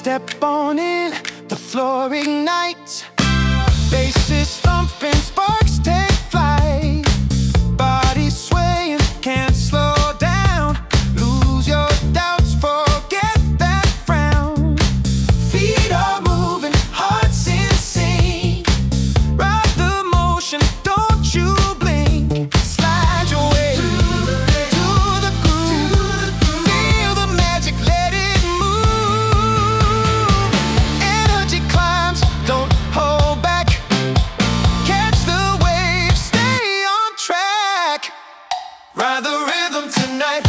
Step on in, the floor ignites. Bases thumping, sparks take flight. Body swaying, can't slow down. Lose your doubts, forget that frown. Feet are moving, heart's insane. Ride the motion, don't you blink. Slide your way to the groove. Feel the magic, let it move. Energy climbs, don't hold back. Catch the wave, stay on track. Ride the rhythm tonight.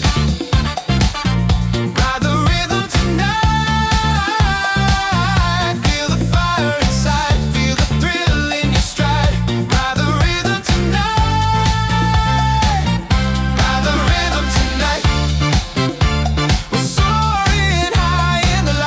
Ride the rhythm tonight. Feel the fire inside, feel the thrill in your stride. Ride the rhythm tonight. Ride the rhythm tonight. We're soaring high in the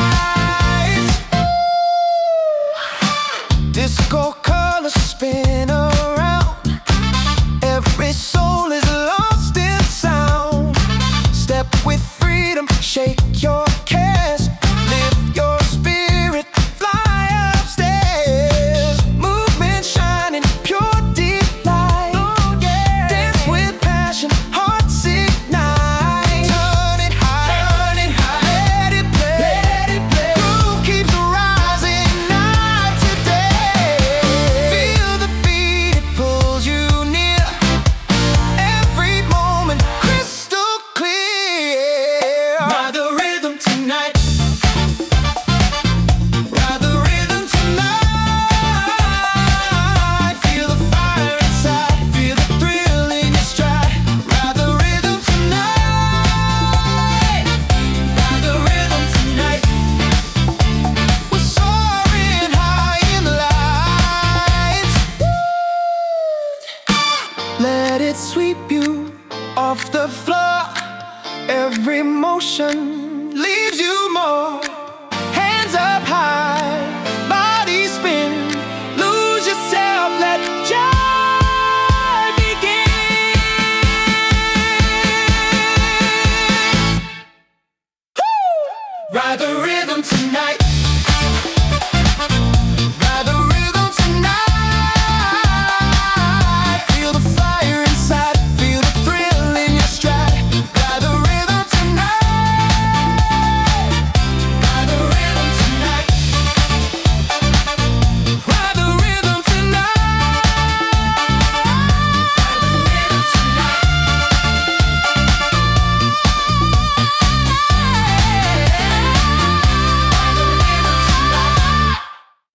lights. Disco colors spin around. Every soul is lost in sound. Step with freedom, shake your cares. Lift your spirit, fly upstairs. Movement shining, pure delight. Dance with passion, hearts ignite. Turn it high, let it play. Groove keeps rising night to day. Feel the beat, it pulls you near. Every moment crystal clear. Ride the rhythm tonight. Ride the rhythm tonight. Feel the fire inside, feel the thrill in your stride. Ride the rhythm tonight. Ride the rhythm tonight. We're soaring high in the lights. Let it sweep you off the floor. Every motion leaves you more. Hands up high, body spin. Lose yourself, let joy begin. Ride the rhythm tonight.